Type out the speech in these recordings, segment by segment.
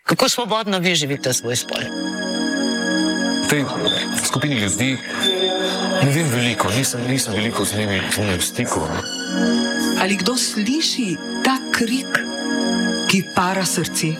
Kako svobodno vi živite svoj spol? V tej skupini ljudi ne vem veliko, nisem veliko z njimi v stiku. Ali kdo sliši ta krik, ki para srce?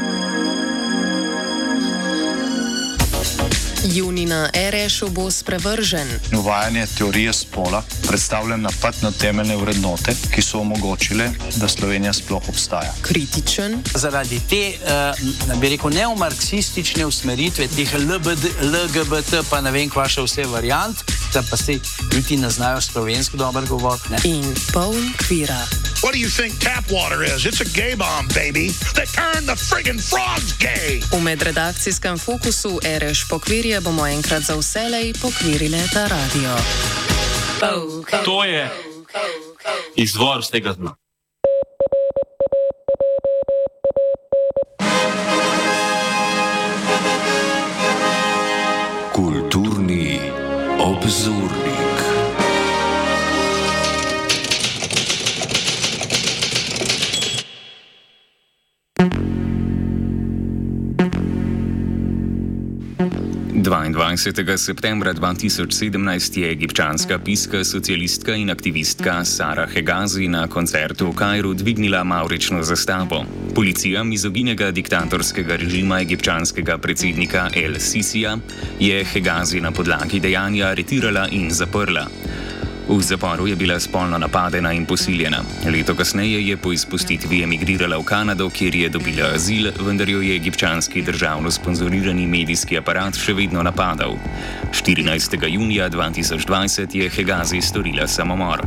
Junina Erešu bo sprevržen. Uvajanje teorije spola predstavlja napad na temeljne vrednote, ki so omogočile, da Slovenija sploh obstaja. Kritičen. Zaradi te, bi rekel, neomarksistične usmeritve, teh LGBT, pa ne vem, kva še vse variant, da pa se ljudi ne znajo slovensko dobro govoriti. In poln kvira. What do you think tap water is? It's a gay bomb, baby. They turned the friggin' frogs gay. V medredakcijskem fokusu Ereš pokvirje bomo enkrat za vselej pokvirile ta radio. To je izvor z tega dna. Kulturni obzornik. Septembra 2017 je egipčanska piska, socialistka in aktivistka Sara Hegazi na koncertu v Kairu dvignila mavrično zastavo. Policija mizoginega diktatorskega režima egipčanskega predsednika El Sisija je Hegazi na podlagi dejanja aretirala in zaprla. V zaporu je bila spolno napadena in posiljena. Leto kasneje je po izpustitvi emigrirala v Kanado, kjer je dobila azil, vendar jo je egipčanski državno sponzorirani medijski aparat še vedno napadal. 14. junija 2020 je Hegazi storila samomor.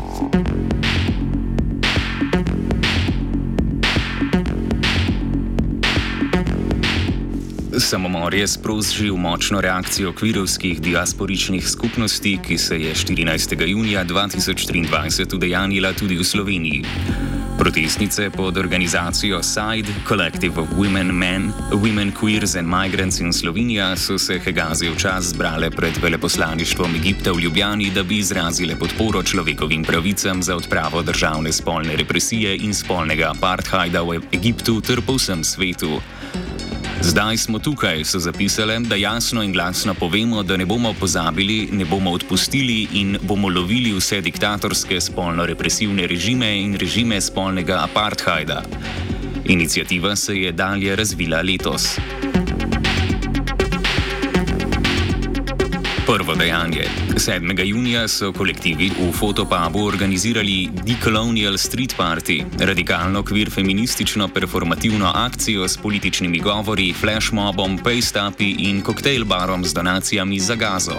Samomor je sprožil močno reakcijo kvirovskih diasporičnih skupnosti, ki se je 14. junija 2023 udejanjila tudi v Sloveniji. Protestnice pod organizacijo SIDE, Collective of Women, Men, Women, Queers and Migrants in Slovenija, so se Hegazi včas zbrale pred veleposlaništvom Egipta v Ljubljani, da bi izrazile podporo človekovim pravicam za odpravo državne spolne represije in spolnega apartheida v Egiptu ter po vsem svetu. Zdaj smo tukaj, so zapisale, da jasno in glasno povemo, da ne bomo pozabili, ne bomo odpustili in bomo lovili vse diktatorske spolno-represivne režime in režime spolnega apartheida. Iniciativa se je dalje razvila letos. Prvo dejanje. 7. junija so kolektivi v Fotopubu organizirali Decolonial Street Party, radikalno queer feministično performativno akcijo s političnimi govori, flashmobom, paste-upi in koktejl barom z donacijami za Gazo.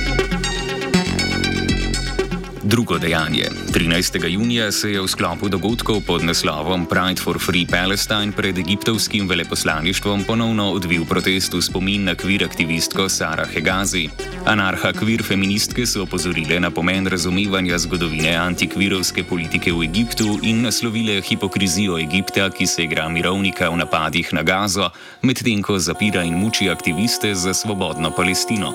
Drugo dejanje. 13. junija se je v sklopu dogodkov pod naslovom Pride for Free Palestine pred egiptovskim veleposlaništvom ponovno odvil protest v spomin na queer aktivistko Sara Hegazi. Anarha queer feministke so opozorile na pomen razumevanja zgodovine antikvirovske politike v Egiptu in naslovile hipokrizijo Egipta, ki se igra mirovnika v napadih na Gazo, medtem ko zapira in muči aktiviste za svobodno Palestino.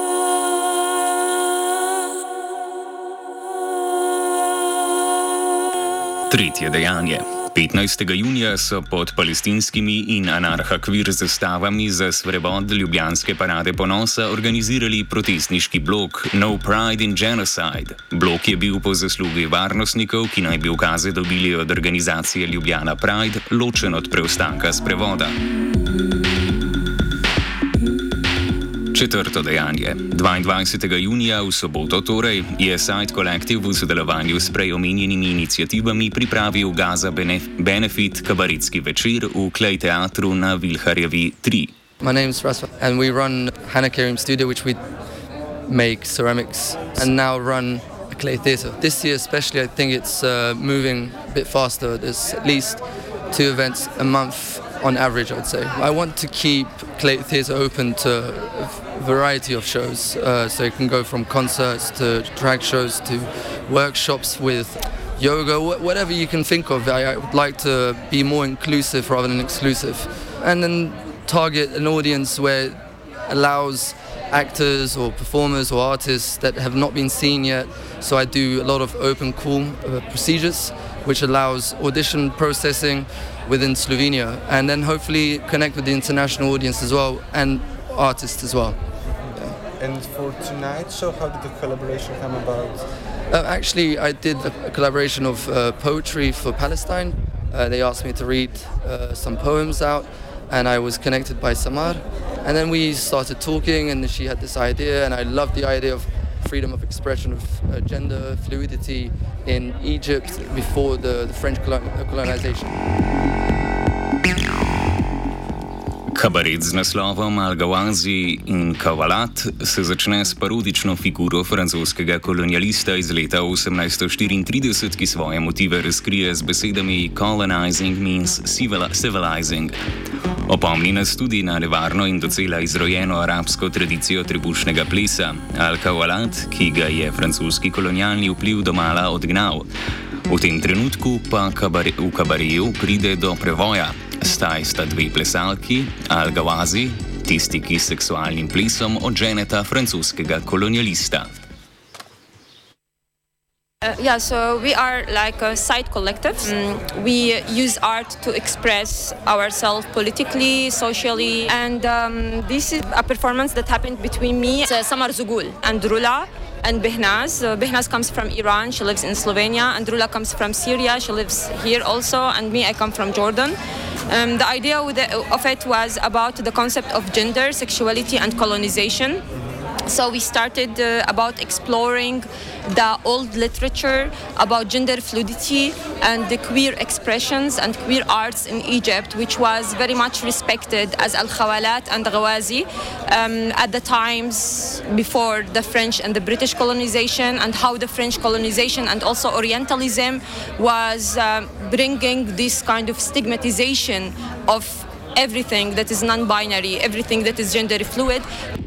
Tretje dejanje. 15. junija so pod palestinskimi in anarha-kvir zastavami za svobod ljubljanske parade ponosa organizirali protestniški blok No Pride in Genocide. Blok je bil po zaslugi varnostnikov, ki naj bi ukaze dobili od organizacije Ljubljana Pride, ločen od preostanka sprevoda. Četrto dejanje. 22. junija v soboto torej je Side Collective v sodelovanju s prej omenjenimi iniciativami pripravil Gaza Benefit kabaretski večer v Klej teatru na Vilharjevi 3. My name is Rasfa and we run Hannah Karim Studio, which we make ceramics and now run a clay theatre. This year especially I think it's moving a bit faster. There's at least 2 events a month on average, I would say. I want to keep Clay Theatre open to a variety of shows, so it can go from concerts to drag shows to workshops with yoga, whatever you can think of. I would like to be more inclusive rather than exclusive, and then target an audience where it allows actors or performers or artists that have not been seen yet. So I do a lot of open call procedures which allows audition processing within Slovenia, and then hopefully connect with the international audience as well and artists as well. And for tonight's show, how did the collaboration come about? Actually, I did a collaboration of poetry for Palestine. They asked me to read some poems out, and I was connected by Samar. And then we started talking, and she had this idea, and I loved the idea of freedom of expression, of gender fluidity in Egypt before the French colonization. Kabaret z naslovom Al-Gawazi in Kavalat se začne s parodično figuro francoskega kolonialista iz leta 1834, ki svoje motive razkrije z besedami "colonizing means civilizing". Opomni nas tudi na nevarno in docela izrojeno arabsko tradicijo trebušnega plesa, Al-Kawalat, ki ga je francoski kolonialni vpliv domala odgnal. V tem trenutku pa v kabareju pride do prevoja. Staj sta dve plesalki, Al-Gawazi, tisti, ki s seksualnim plesom odženeta francoskega kolonialista. So we are like a side collective. We use art to express ourselves politically, socially, and this is a performance that happened between me, Samar Zugul, and Rula, and Behnaz. Behnaz comes from Iran, she lives in Slovenia, and Rula comes from Syria, she lives here also, and me, I come from Jordan. The idea of it was about the concept of gender, sexuality, and colonization. So we started about exploring the old literature about gender fluidity and the queer expressions and queer arts in Egypt, which was very much respected as Al-Khawalat and Ghawazi at the times before the French and the British colonization, and how the French colonization and also Orientalism was bringing this kind of stigmatization of everything that is non-binary, everything that is gender fluid.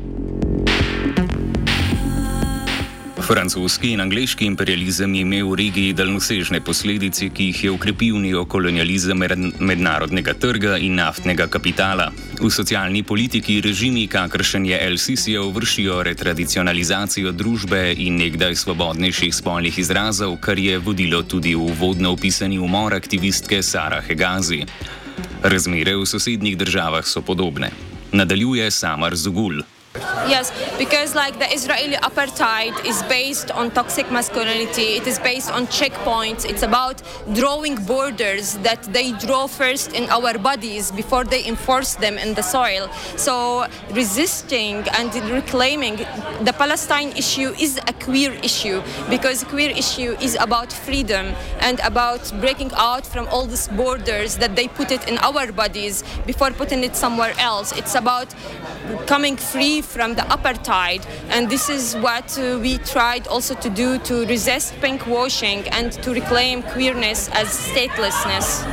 Francoski in angleški imperializem je imel v regiji daljnosežne posledice, ki jih je ukrepil neokolonializem mednarodnega trga in naftnega kapitala. V socialni politiki režimi, kakršen je El-Sisijev, vršijo retradicionalizacijo družbe in nekdaj svobodnejših spolnih izrazov, kar je vodilo tudi v uvodno opisani umor aktivistke Sarah Hegazi. Razmere v sosednjih državah so podobne. Nadaljuje Samar Zugul. Yes, because like the Israeli apartheid is based on toxic masculinity, it is based on checkpoints, it's about drawing borders that they draw first in our bodies before they enforce them in the soil. So resisting and reclaiming the Palestine issue is a queer issue, because queer issue is about freedom and about breaking out from all these borders that they put it in our bodies before putting it somewhere else. It's about coming free from the apartheid, and this is what we tried also to do, to resist pink washing and to reclaim queerness as statelessness.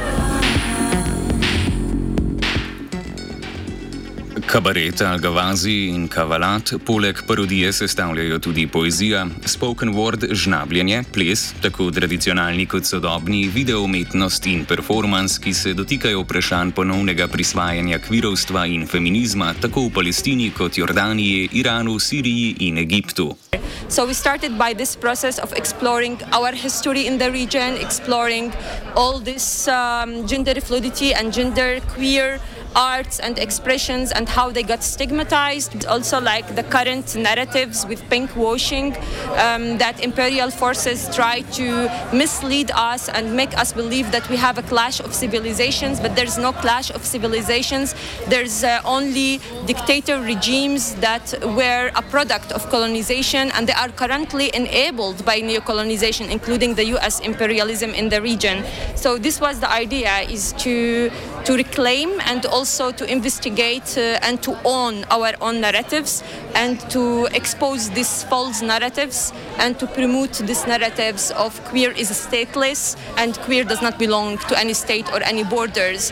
Kabaret Al-Gawazi in Kavalat poleg parodije sestavljajo tudi poezija, spoken word, žnabljenje, ples, tako tradicionalni kot sodobni, video umetnost in performance, ki se dotikajo vprašanj ponovnega prisvajanja kvirovstva in feminizma tako v Palestini kot Jordaniji, Iranu, Siriji in Egiptu. So we started by this process of exploring our history in the region, exploring all this gender fluidity and gender queer arts and expressions and how they got stigmatized. Also like the current narratives with pink washing, that imperial forces try to mislead us and make us believe that we have a clash of civilizations, but there's no clash of civilizations. There's only dictator regimes that were a product of colonization, and they are currently enabled by neocolonization, including the US imperialism in the region. So this was the idea, is to reclaim and also to investigate and to own our own narratives and to expose these false narratives and to promote these narratives of queer is stateless and queer does not belong to any state or any borders.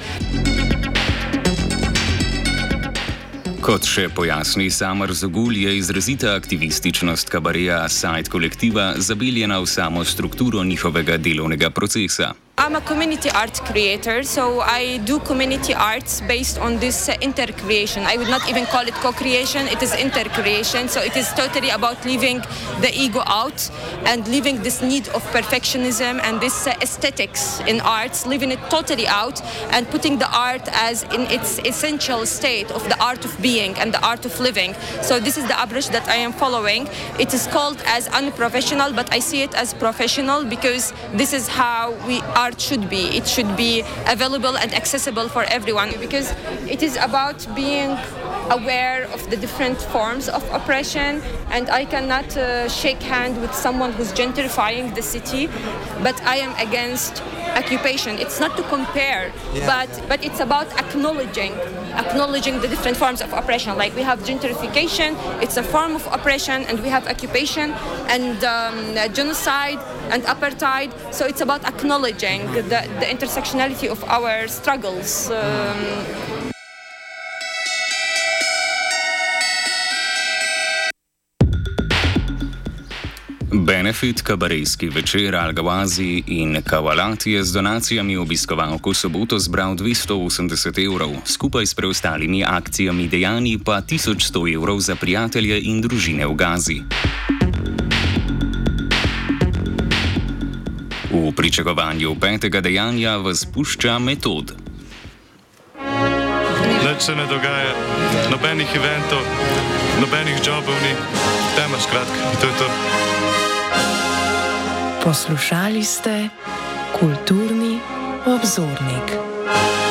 Kot še pojasni Samar Zugul, je izrazita aktivističnost kabareja Side kolektiva zabeljena v samo strukturo njihovega delovnega procesa. I'm a community art creator, so I do community arts based on this inter-creation. I would not even call it co-creation, it is inter-creation. So it is totally about leaving the ego out and leaving this need of perfectionism and this aesthetics in arts, leaving it totally out and putting the art as in its essential state of the art of being and the art of living. So this is the approach that I am following. It is called as unprofessional, but I see it as professional because this is how art should be. It should be available and accessible for everyone because it is about being aware of the different forms of oppression, and I cannot shake hand with someone who's gentrifying the city, but I am against occupation. It's not to compare, but it's about acknowledging the different forms of oppression. Like we have gentrification, it's a form of oppression, and we have occupation and genocide and apartheid. So it's about acknowledging the intersectionality of our struggles. Benefit, kabarejski večer Al-Gawazi in Kawalat je z donacijami obiskovalko soboto zbral 280 evrov, skupaj s preostalimi akcijami dejanji pa 1100 evrov za prijatelje in družine v Gazi. V pričakovanju petega dejanja vas pušča Metod. Nič se ne dogaja, nobenih eventov, nobenih jobov ni, tema skratka, to je to. Poslušali ste Kulturni obzornik.